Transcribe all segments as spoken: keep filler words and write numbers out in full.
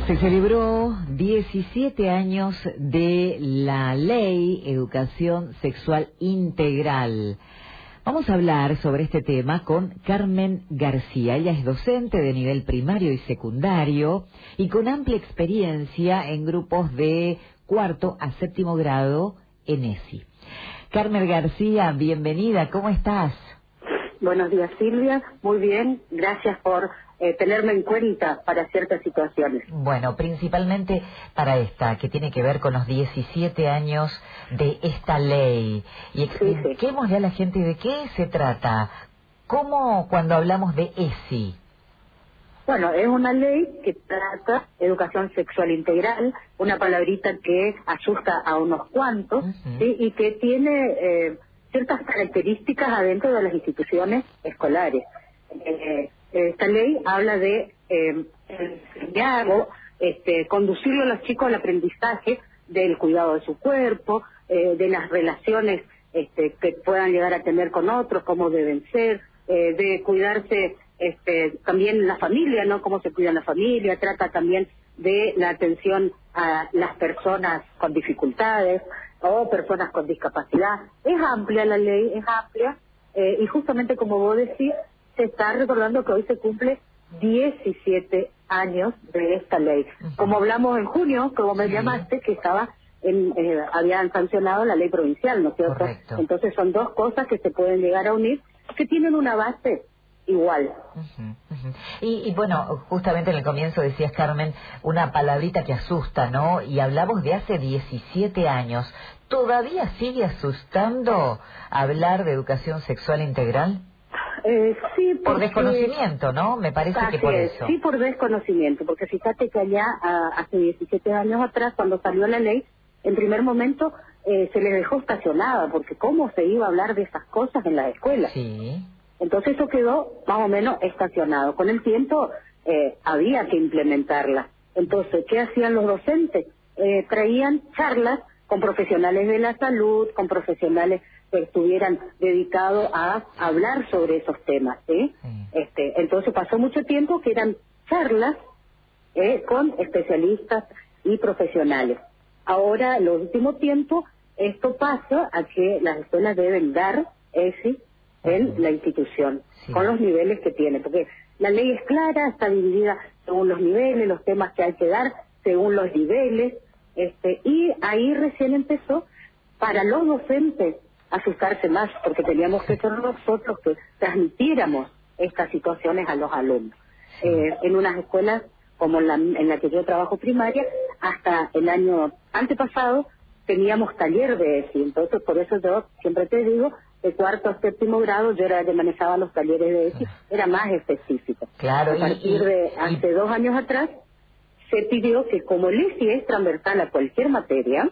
Se celebró diecisiete años de la Ley Educación Sexual Integral. Vamos a hablar sobre este tema con Carmen García. Ella es docente de nivel primario y secundario y con amplia experiencia en grupos de cuarto a séptimo grado en E S I. Carmen García, bienvenida, ¿cómo estás? Buenos días, Silvia. Muy bien, gracias por eh, tenerme en cuenta para ciertas situaciones. Bueno, principalmente para esta, que tiene que ver con los diecisiete años de esta ley. Y expliquémosle sí, sí. a la gente de qué se trata. ¿Cómo cuando hablamos de E S I? Bueno, es una ley que trata educación sexual integral, una palabrita que asusta a unos cuantos, uh-huh. ¿sí? Y que tiene eh, ciertas características adentro de las instituciones escolares. Eh, esta ley habla de eh, enseñar o este, conducirlo a los chicos al aprendizaje del cuidado de su cuerpo, eh, de las relaciones este, que puedan llegar a tener con otros, cómo deben ser, eh, de cuidarse este, también la familia, ¿no? Cómo se cuida la familia, trata también de la atención a las personas con dificultades o personas con discapacidad. Es amplia la ley, es amplia, eh, y justamente como vos decís, se está recordando que hoy se cumple diecisiete años de esta ley. Uh-huh. Como hablamos en junio, como me sí. llamaste, que estaba en, eh, habían sancionado la ley provincial, ¿no es cierto? Correcto. Entonces son dos cosas que se pueden llegar a unir, que tienen una base igual. Uh-huh, uh-huh. Y, y bueno, justamente en el comienzo decías, Carmen, una palabrita que asusta, ¿no? Y hablamos de hace diecisiete años. ¿Todavía sigue asustando hablar de educación sexual integral? Eh, sí, porque, por desconocimiento, ¿no? Me parece que por eso. Sí, por desconocimiento, porque fíjate que allá, a, hace diecisiete años atrás, cuando salió la ley, en primer momento eh, se les dejó estacionada, porque ¿cómo se iba a hablar de esas cosas en la escuela? Sí. Entonces eso quedó más o menos estacionado. Con el tiempo eh, había que implementarla. Entonces, ¿qué hacían los docentes? Eh, traían charlas con profesionales de la salud, con profesionales que estuvieran dedicados a hablar sobre esos temas, ¿sí? Sí. Este, entonces pasó mucho tiempo que eran charlas eh, con especialistas y profesionales. Ahora, en los últimos tiempos, esto pasa a que las escuelas deben dar E S I en la institución, sí. con los niveles que tiene, porque la ley es clara, está dividida según los niveles, los temas que hay que dar, según los niveles, este, y ahí recién empezó para los docentes asustarse más, porque teníamos que ser nosotros que transmitiéramos estas situaciones a los alumnos. Sí. Eh, en unas escuelas como la, en la que yo trabajo primaria, hasta el año antepasado teníamos taller de E S I, entonces por eso yo siempre te digo, de cuarto a séptimo grado, yo era la que manejaba los talleres de E S I, era más específico. Claro, a partir y, de y, hace y... dos años atrás, se pidió que como el E S I es transversal a cualquier materia,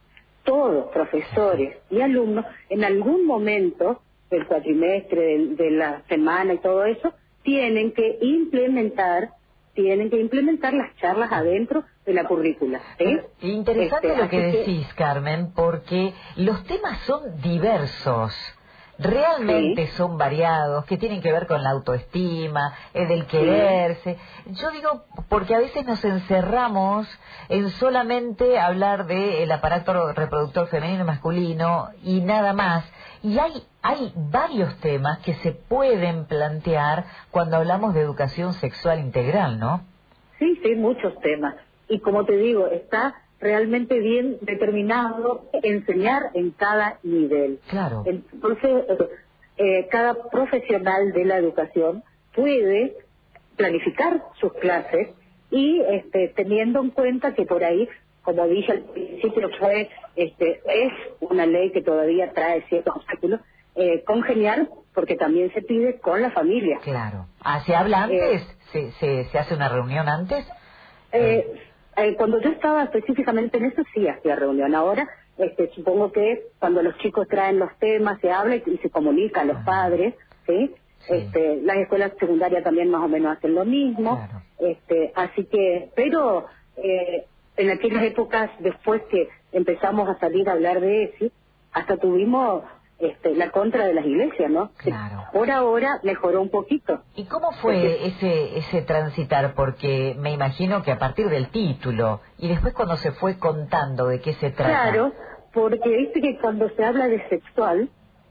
todos, profesores y alumnos, en algún momento del cuatrimestre, de, de la semana y todo eso, tienen que implementar, tienen que implementar las charlas adentro de la currícula. ¿Sí? Interesante este, lo que decís, que... Carmen, porque los temas son diversos. Realmente sí. son variados, que tienen que ver con la autoestima, el del quererse. Sí. Yo digo, porque a veces nos encerramos en solamente hablar del aparato reproductor femenino y masculino y nada más. Y hay, hay varios temas que se pueden plantear cuando hablamos de educación sexual integral, ¿no? Sí, sí, muchos temas. Y como te digo, está realmente bien determinado enseñar en cada nivel. Claro. Entonces, eh, cada profesional de la educación puede planificar sus clases y este, teniendo en cuenta que por ahí, como dije al principio, fue, este, es una ley que todavía trae ciertos obstáculos, eh, congeniar, porque también se pide con la familia. Claro. Ah, ¿se habla antes? Eh, ¿Se, se, ¿Se hace una reunión antes? Eh, eh. Eh, cuando yo estaba específicamente en eso, sí hacía reunión. Ahora, este, supongo que cuando los chicos traen los temas, se habla y se comunica a los ah, padres, ¿sí? sí. Este, las escuelas secundarias también más o menos hacen lo mismo. Claro. Este, así que, pero eh, en aquellas épocas, después que empezamos a salir a hablar de E S I, hasta tuvimos este, la contra de las iglesias, ¿no? Claro. Por ahora mejoró un poquito. ¿Y cómo fue Porque, ese ese transitar? Porque me imagino que a partir del título y después cuando se fue contando de qué se trata. Claro, porque viste que cuando se habla de sexual,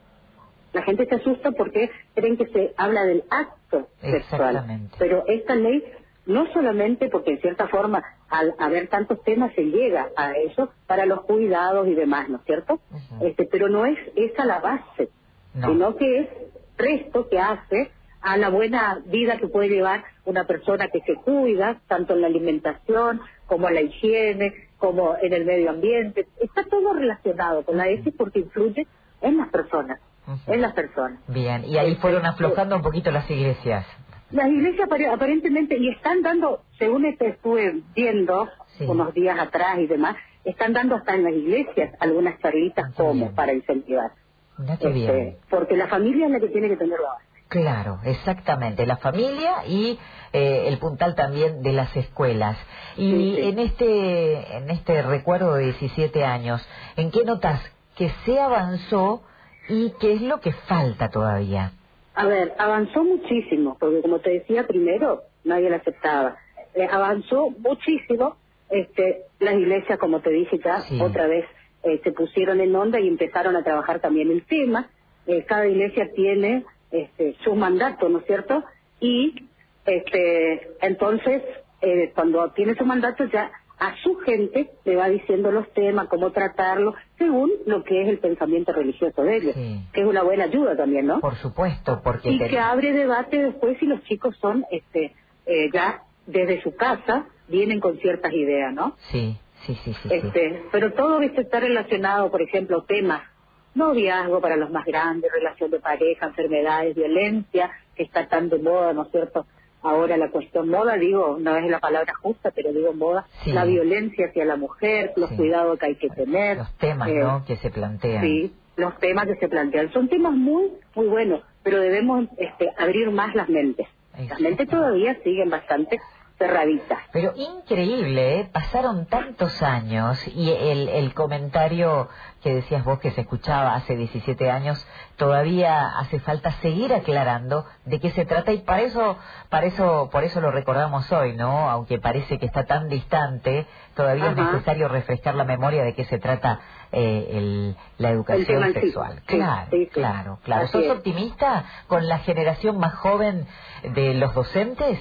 la gente se asusta porque creen que se habla del acto sexual. Exactamente. Pero esta ley, no solamente porque en cierta forma al haber tantos temas se llega a eso para los cuidados y demás, ¿no es cierto? Uh-huh. Este, pero no es esa la base, no. Sino que es resto que hace a la buena vida que puede llevar una persona que se cuida, tanto en la alimentación como en la higiene, como en el medio ambiente. Está todo relacionado con la E S I porque influye en las personas. Uh-huh. En las personas. Bien, y ahí fueron aflojando un poquito las iglesias. Las iglesias aparentemente, y están dando, según este estuve viendo sí. unos días atrás y demás, están dando hasta en las iglesias algunas charlitas ah, como bien. Para incentivar. Este, bien. Porque la familia es la que tiene que tener la base. Claro, exactamente, la familia y eh, el puntal también de las escuelas. Y sí, sí. en este en este recuerdo de diecisiete años, ¿en qué notas que se avanzó y qué es lo que falta todavía? A ver, avanzó muchísimo, porque como te decía primero, nadie la aceptaba. Eh, avanzó muchísimo, este, las iglesias, como te dije ya, sí. otra vez eh, se pusieron en onda y empezaron a trabajar también el tema. Eh, cada iglesia tiene este, su mandato, ¿no es cierto? Y este, entonces, eh, cuando tiene su mandato ya a su gente le va diciendo los temas, cómo tratarlos, según lo que es el pensamiento religioso de ellos, sí. que es una buena ayuda también, ¿no? Por supuesto, porque... Y te... que abre debate después si los chicos son, este, eh, ya desde su casa, vienen con ciertas ideas, ¿no? Sí, sí, sí, sí. Este, sí. Pero todo esto está relacionado, por ejemplo, temas, noviazgo para los más grandes, relación de pareja, enfermedades, violencia, que está tan de moda, ¿no es cierto? Ahora la cuestión moda, digo, no es la palabra justa, pero digo moda, sí. la violencia hacia la mujer, los sí. cuidados que hay que tener. Los temas, eh, ¿no?, que se plantean. Sí, los temas que se plantean. Son temas muy, muy buenos, pero debemos este, abrir más las mentes. Exacto. Las mentes todavía siguen bastante cerraditas. Pero increíble, ¿eh? Pasaron tantos años y el, el comentario que decías vos que se escuchaba hace diecisiete años, todavía hace falta seguir aclarando de qué se trata y para eso, para eso, por eso lo recordamos hoy, ¿no? Aunque parece que está tan distante, todavía Ajá. es necesario refrescar la memoria de qué se trata eh, el, la educación el sexual. Sí. Claro, sí, sí. claro, claro. ¿Sos optimista con la generación más joven de los docentes?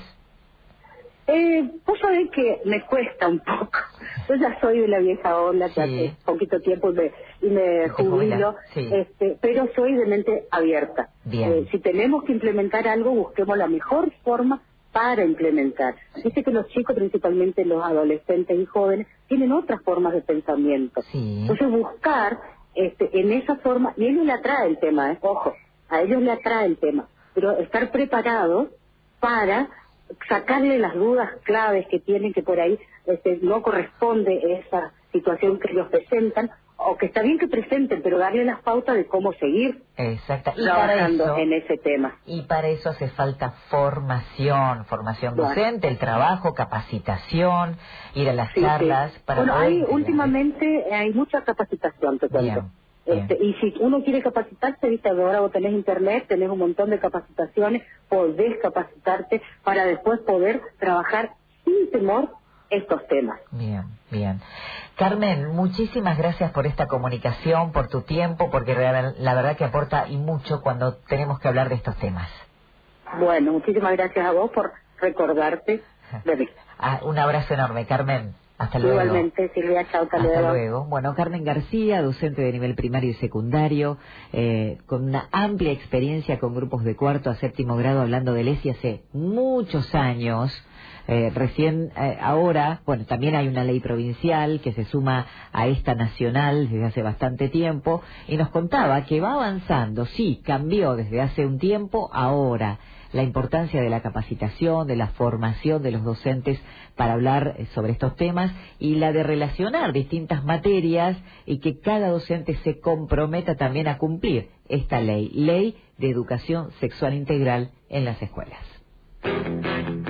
Eh, vos sabés que me cuesta un poco. Yo ya soy de la vieja onda, sí. que hace poquito tiempo y me, y me jubilo, sí. este, pero soy de mente abierta. Eh, si tenemos que implementar algo, busquemos la mejor forma para implementar. Dice que los chicos, principalmente los adolescentes y jóvenes, tienen otras formas de pensamiento. Sí. Entonces buscar este, en esa forma, y a ellos le atrae el tema, ¿eh? Ojo, a ellos le atrae el tema, pero estar preparados para sacarle las dudas claves que tienen, que por ahí este, no corresponde esa situación que ellos presentan, o que está bien que presenten, pero darle las pautas de cómo seguir Exacto. Y trabajando para eso, en ese tema. Y para eso hace falta formación, formación bueno. docente, el trabajo, capacitación, ir a las sí, charlas. Sí. Para bueno, hay, últimamente hay mucha capacitación, te cuento. Bien. Este, y si uno quiere capacitarse, viste, ahora vos tenés internet, tenés un montón de capacitaciones, podés capacitarte para después poder trabajar sin temor estos temas. Bien, bien. Carmen, muchísimas gracias por esta comunicación, por tu tiempo, porque la verdad que aporta y mucho cuando tenemos que hablar de estos temas. Bueno, muchísimas gracias a vos por recordarte de mí. Ah, un abrazo enorme, Carmen. Hasta luego. Igualmente, Silvia, chao, hasta, hasta luego. Bueno, Carmen García, docente de nivel primario y secundario, eh, con una amplia experiencia con grupos de cuarto a séptimo grado, hablando de L E S I hace muchos años. Eh, recién eh, ahora, bueno, también hay una ley provincial que se suma a esta nacional desde hace bastante tiempo, y nos contaba que va avanzando, sí, cambió desde hace un tiempo, ahora la importancia de la capacitación, de la formación de los docentes para hablar sobre estos temas y la de relacionar distintas materias y que cada docente se comprometa también a cumplir esta ley, Ley de Educación Sexual Integral en las escuelas.